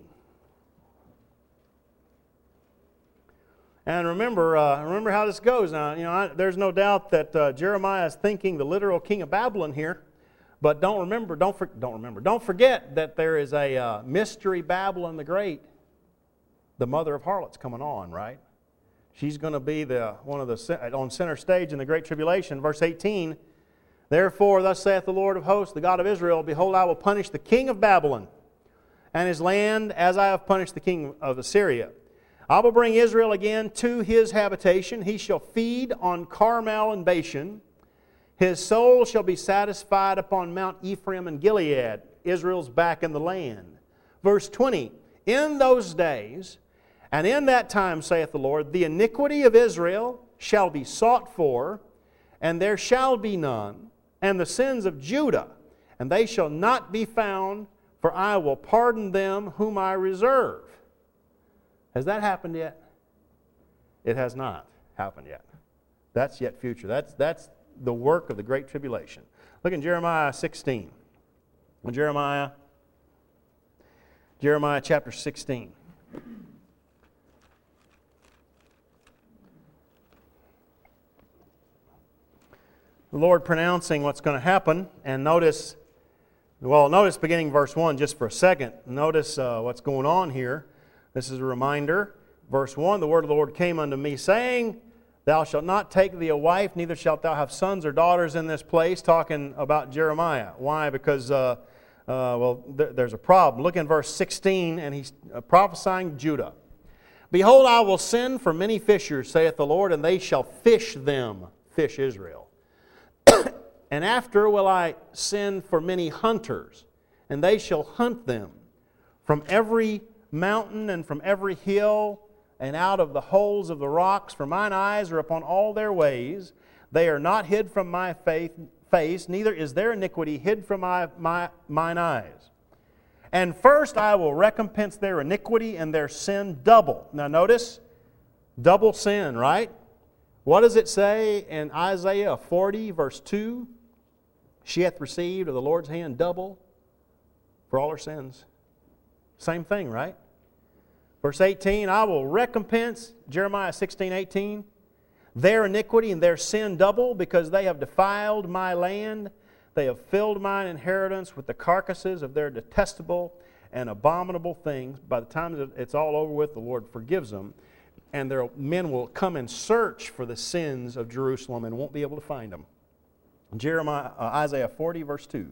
And remember how this goes. Now, there's no doubt that Jeremiah is thinking the literal king of Babylon here. But don't forget that there is a mystery Babylon the Great, the mother of harlots, coming on, right? She's going to be on center stage in the Great Tribulation. Verse 18. Therefore, thus saith the Lord of hosts, the God of Israel, behold, I will punish the king of Babylon and his land as I have punished the king of Assyria. I will bring Israel again to his habitation. He shall feed on Carmel and Bashan. His soul shall be satisfied upon Mount Ephraim and Gilead. Israel's back in the land. Verse 20, in those days and in that time, saith the Lord, the iniquity of Israel shall be sought for, and there shall be none, and the sins of Judah, and they shall not be found, for I will pardon them whom I reserve. Has that happened yet? It has not happened yet. That's yet future. That's the work of the Great Tribulation. Look in Jeremiah 16. Jeremiah chapter 16. The Lord pronouncing what's going to happen, and notice beginning verse 1 just for a second. Notice what's going on here. This is a reminder. Verse 1, the word of the Lord came unto me, saying, Thou shalt not take thee a wife, neither shalt thou have sons or daughters in this place, talking about Jeremiah. Why? Because, there's a problem. Look in verse 16, and he's prophesying Judah. Behold, I will send for many fishers, saith the Lord, and they shall fish them, fish Israel. And after will I send for many hunters, and they shall hunt them from every mountain and from every hill and out of the holes of the rocks. For mine eyes are upon all their ways. They are not hid from my face, neither is their iniquity hid from mine eyes. And first I will recompense their iniquity and their sin double. Now notice, double sin, right? What does it say in Isaiah 40, verse 2? She hath received of the Lord's hand double for all her sins. Same thing, right? Verse 18, I will recompense, Jeremiah 16, 18, their iniquity and their sin double, because they have defiled my land. They have filled mine inheritance with the carcasses of their detestable and abominable things. By the time it's all over with, the Lord forgives them. And their men will come and search for the sins of Jerusalem and won't be able to find them. Isaiah 40, verse 2.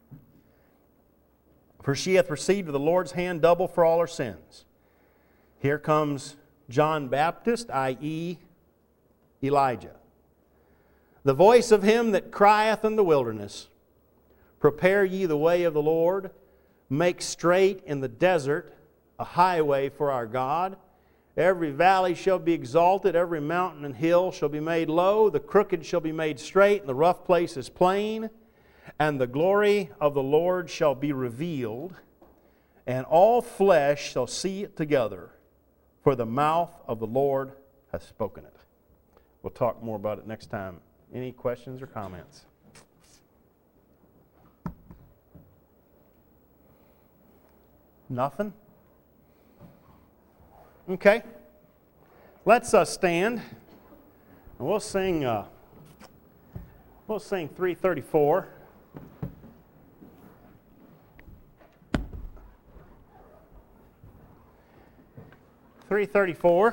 For she hath received of the Lord's hand double for all her sins. Here comes John Baptist, i.e. Elijah. The voice of him that crieth in the wilderness, Prepare ye the way of the Lord, make straight in the desert a highway for our God. Every valley shall be exalted, every mountain and hill shall be made low, the crooked shall be made straight, and the rough places plain, and the glory of the Lord shall be revealed, and all flesh shall see it together, for the mouth of the Lord has spoken it. We'll talk more about it next time. Any questions or comments? Nothing? Okay. Let's stand, and we'll sing 334. .334.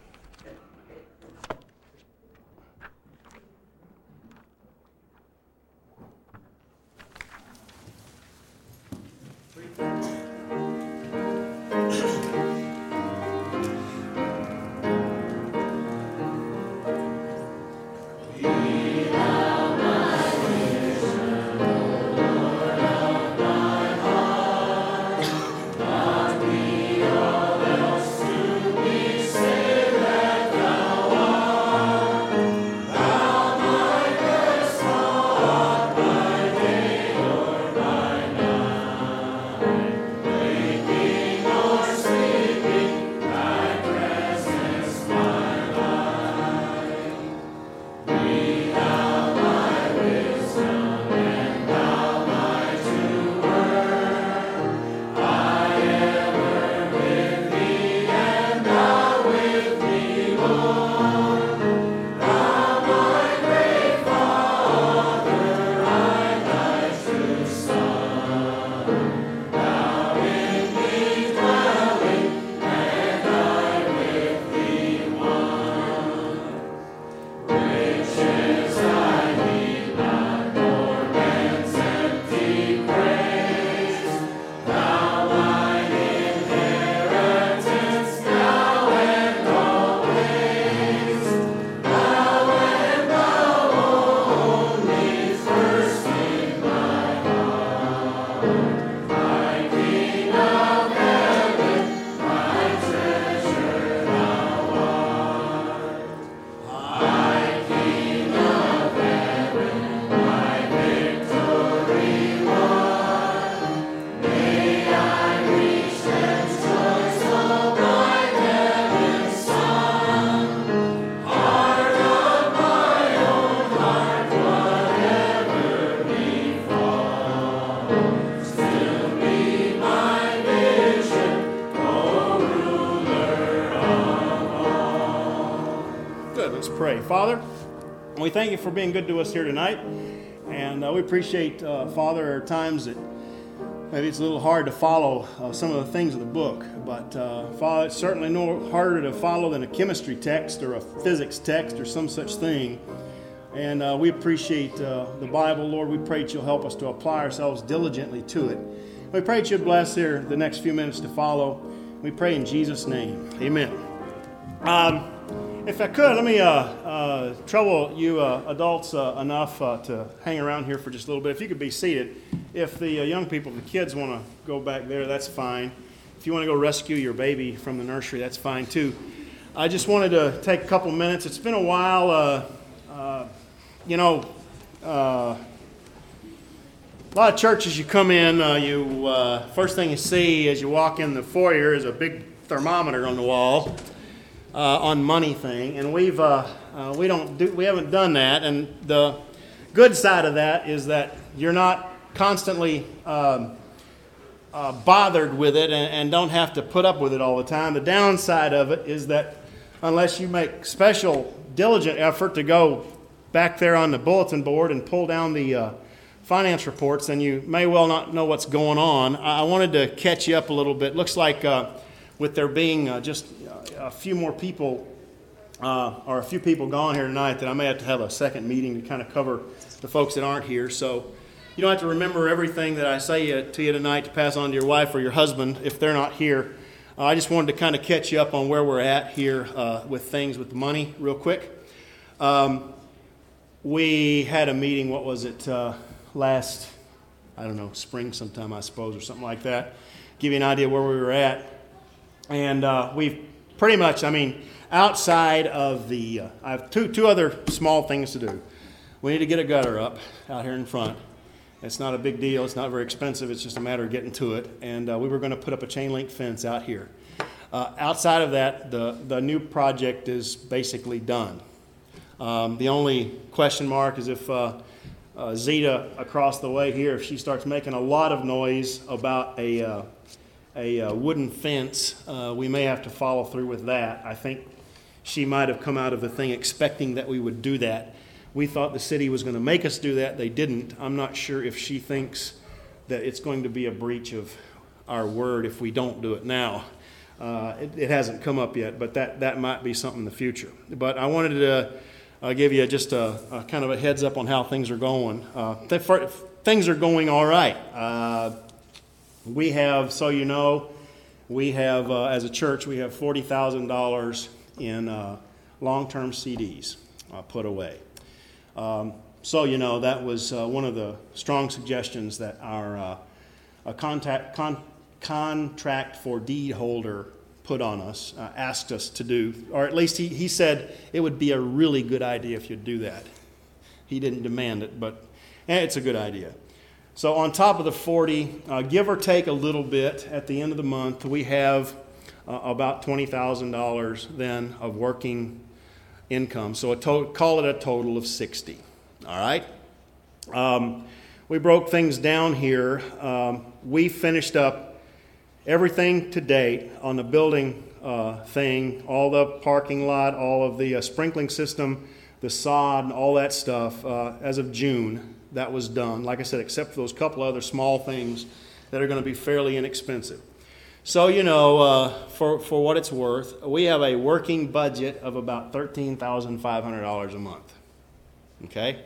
Pray. Father, we thank you for being good to us here tonight, and we appreciate, Father, times that maybe it's a little hard to follow some of the things of the book, but Father, it's certainly no harder to follow than a chemistry text or a physics text or some such thing, and we appreciate the Bible. Lord, we pray that you'll help us to apply ourselves diligently to it. We pray that you'll bless here the next few minutes to follow. We pray in Jesus' name. Amen. If I could, let me trouble you adults enough to hang around here for just a little bit. If you could be seated. If the young people, the kids want to go back there, that's fine. If you want to go rescue your baby from the nursery, that's fine too. I just wanted to take a couple minutes. It's been a while. A lot of churches you come in, first thing you see as you walk in the foyer is a big thermometer on the wall. On money thing, and we haven't done that. And the good side of that is that you're not constantly bothered with it and don't have to put up with it all the time. The downside of it is that unless you make special diligent effort to go back there on the bulletin board and pull down the finance reports, then you may well not know what's going on. I wanted to catch you up a little bit. Looks like with there being just a few more people, or a few people gone here tonight, that I may have to have a second meeting to kind of cover the folks that aren't here. So you don't have to remember everything that I say to you tonight to pass on to your wife or your husband if they're not here. I just wanted to kind of catch you up on where we're at here with things with the money real quick. We had a meeting, last I don't know, spring sometime, I suppose, or something like that. Give you an idea where we were at. And we've pretty much, outside of the, I have two other small things to do. We need to get a gutter up out here in front. It's not a big deal. It's not very expensive. It's just a matter of getting to it. And we were going to put up a chain link fence out here. Outside of that, the new project is basically done. The only question mark is if Zeta across the way here, if she starts making a lot of noise about a wooden fence, we may have to follow through with that. I think she might have come out of the thing expecting that we would do that. We thought the city was going to make us do that. They didn't. I'm not sure if she thinks that it's going to be a breach of our word if we don't do it now. It hasn't come up yet, but that might be something in the future. But I wanted to give you just a kind of a heads up on how things are going. Things are going all right. We have, so you know, we have, as a church, we have $40,000 in long-term CDs put away. So you know, that was one of the strong suggestions that our contract for deed holder put on us, asked us to do, or at least he said it would be a really good idea if you'd do that. He didn't demand it, but it's a good idea. So on top of the 40, give or take a little bit, at the end of the month, we have about $20,000 then of working income. So call it a total of 60. All right? We broke things down here. We finished up everything to date on the building thing, all the parking lot, all of the sprinkling system, the sod, and all that stuff. As of June, that was done. Like I said, except for those couple other small things that are going to be fairly inexpensive. So, you know, for what it's worth, we have a working budget of about $13,500 a month. Okay?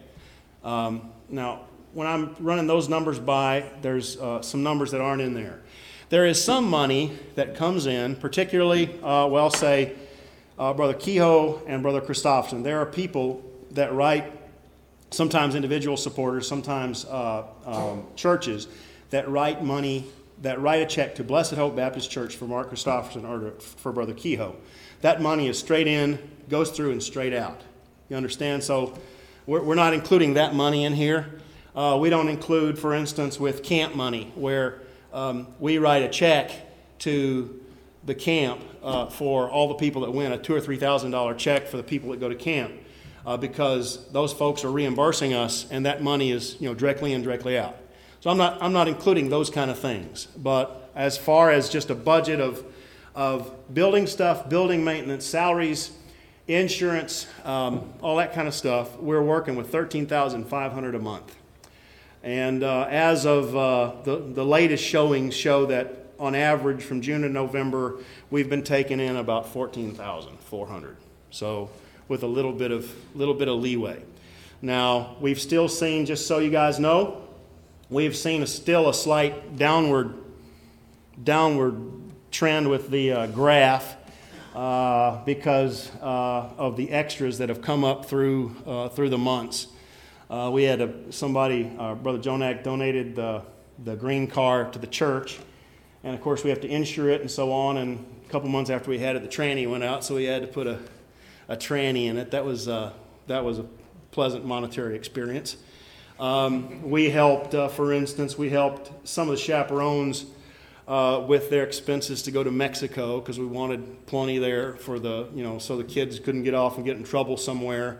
Now, when I'm running those numbers by, there's some numbers that aren't in there. There is some money that comes in, particularly, say, Brother Kehoe and Brother Christopherson. There are people that write, sometimes individual supporters, sometimes churches, that write money, that write a check to Blessed Hope Baptist Church for Mark Christopherson or for Brother Kehoe. That money is straight in, goes through, and straight out. You understand? So we're not including that money in here. We don't include, for instance, with camp money, where we write a check to the camp for all the people that win, a $2,000 or $3,000 check for the people that go to camp, because those folks are reimbursing us, and that money is, directly in, directly out. So I'm not including those kind of things. But as far as just a budget of building stuff, building maintenance, salaries, insurance, all that kind of stuff, we're working with $13,500 a month. And as of the latest showings show that on average from June to November, we've been taking in about $14,400. So with a little bit of leeway. Now, we've still seen, just so you guys know, we've seen still a slight downward trend with the graph because of the extras that have come up through the months. We had somebody, Brother Jonak, donated the green car to the church, and of course we have to insure it and so on. And a couple months after we had it, the tranny went out, so we had to put a tranny in it. That was a pleasant monetary experience. We helped, for instance, some of the chaperones with their expenses to go to Mexico because we wanted plenty there for so the kids couldn't get off and get in trouble somewhere.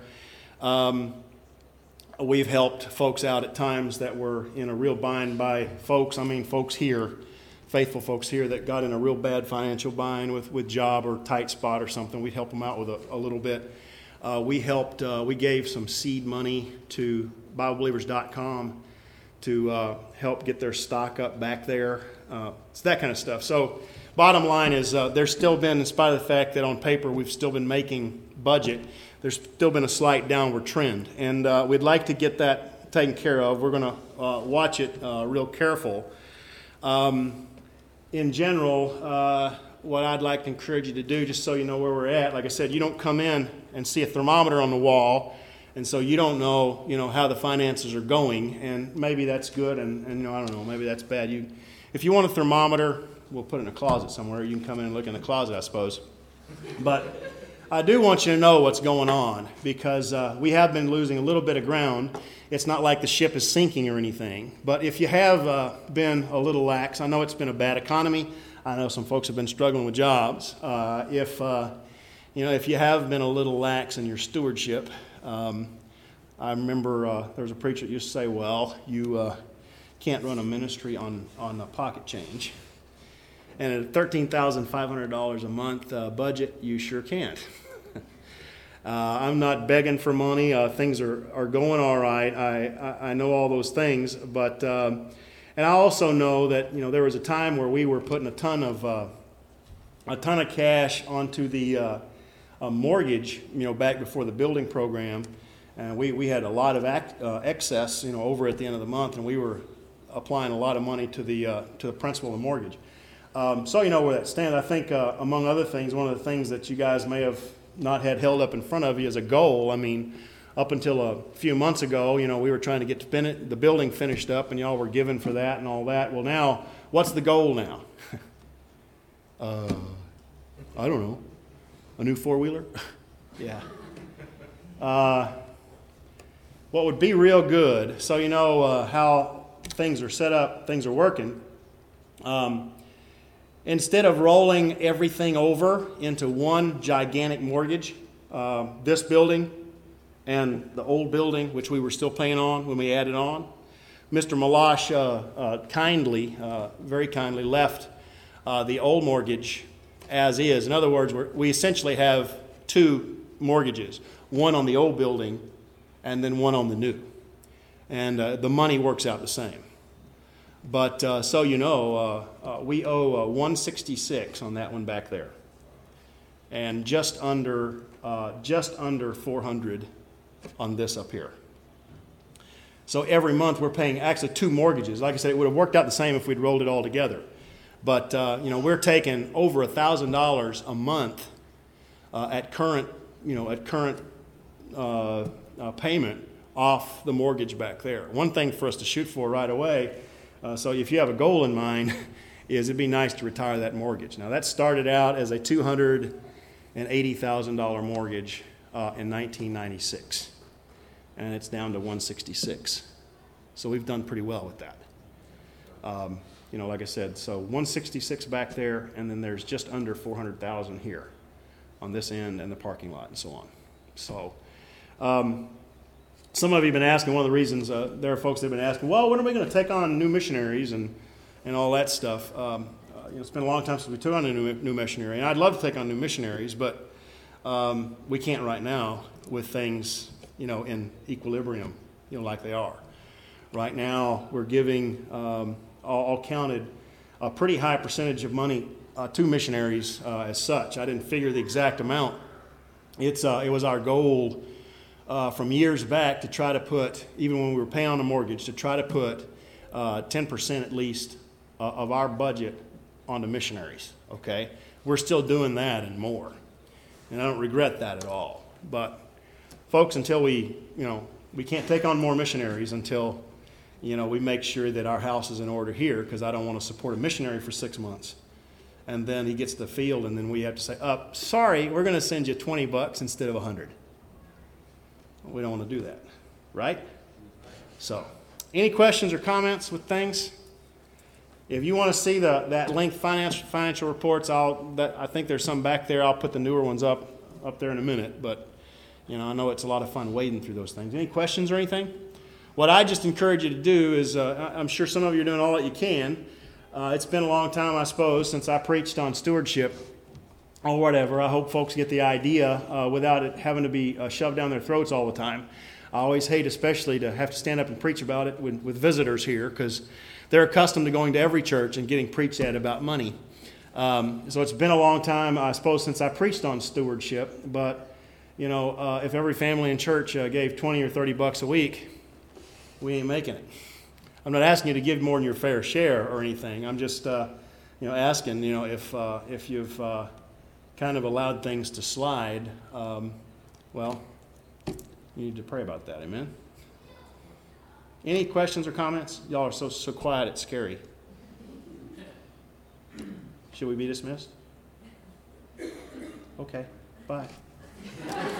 We've helped folks out at times that were in a real bind by folks here, faithful folks here that got in a real bad financial bind with job or tight spot or something. We'd help them out with a little bit. We gave some seed money to BibleBelievers.com to help get their stock up back there. It's that kind of stuff. So bottom line is there's still been, in spite of the fact that on paper we've still been making budget, there's still been a slight downward trend. And we'd like to get that taken care of. We're going to watch it real careful. In general, what I'd like to encourage you to do, just so you know where we're at, like I said, you don't come in and see a thermometer on the wall And so you don't know, how the finances are going, and maybe that's good, and I don't know, maybe that's bad. If you want a thermometer, we'll put it in a closet somewhere. You can come in and look in the closet, I suppose. But I do want you to know what's going on, because we have been losing a little bit of ground. It's not like the ship is sinking or anything. But if you have been a little lax, I know it's been a bad economy. I know some folks have been struggling with jobs. If you have been a little lax in your stewardship, I remember there was a preacher that used to say, well, you can't run a ministry on a pocket change. And at $13,500 a month budget, you sure can't. I'm not begging for money. Things are going all right. I know all those things, but and I also know that there was a time where we were putting a ton of cash onto the mortgage, back before the building program, and we had a lot of excess, over at the end of the month, and we were applying a lot of money to the principal of the mortgage. So you know where that stands. I think among other things, one of the things that you guys may have not had held up in front of you as a goal. I mean, up until a few months ago, we were trying to get the building finished up, and y'all were given for that and all that. Well, now, what's the goal now? I don't know. A new four-wheeler? Yeah. What would be real good, so how things are set up, things are working. Instead of rolling everything over into one gigantic mortgage, this building and the old building, which we were still paying on when we added on, Mr. Malash very kindly left the old mortgage as is. In other words, we essentially have two mortgages, one on the old building and then one on the new. And the money works out the same. But so we owe $166 on that one back there, and just under $400 on this up here. So every month we're paying actually two mortgages. Like I said, it would have worked out the same if we'd rolled it all together. But we're taking over $1,000 a month at current payment off the mortgage back there. One thing for us to shoot for right away. So if you have a goal in mind, is it'd be nice to retire that mortgage. Now that started out as a $280,000 mortgage in 1996, and it's down to $166. So we've done pretty well with that. Like I said, so $166 back there, and then there's just under $400,000 here on this end and the parking lot and so on. So. Some of you have been asking, one of the reasons there are folks that have been asking, well, when are we going to take on new missionaries and all that stuff? It's been a long time since we took on a new missionary, and I'd love to take on new missionaries, but we can't right now with things, in equilibrium, like they are. Right now, we're giving, all counted, a pretty high percentage of money to missionaries as such. I didn't figure the exact amount. It was our goal from years back to try to put, even when we were paying on a mortgage, to try to put 10% at least of our budget onto missionaries, okay? We're still doing that and more, and I don't regret that at all. But folks, until we can't take on more missionaries until, we make sure that our house is in order here, because I don't want to support a missionary for 6 months. And then he gets to the field, and then we have to say, sorry, we're going to send you $20 instead of $100. We don't want to do that, right? So, any questions or comments with things? If you want to see that linked financial reports, I think there's some back there. I'll put the newer ones up there in a minute. But I know it's a lot of fun wading through those things. Any questions or anything? What I just encourage you to do is, I'm sure some of you are doing all that you can. It's been a long time, I suppose, since I preached on stewardship. Or whatever. I hope folks get the idea without it having to be shoved down their throats all the time. I always hate especially to have to stand up and preach about it with visitors here, because they're accustomed to going to every church and getting preached at about money. So it's been a long time, I suppose, since I preached on stewardship. But, if every family in church gave $20 or $30 a week, we ain't making it. I'm not asking you to give more than your fair share or anything. I'm just, asking, if you've kind of allowed things to slide, You need to pray about that. Amen? Any questions or comments? Y'all are so quiet, it's scary. Should we be dismissed? Okay, bye.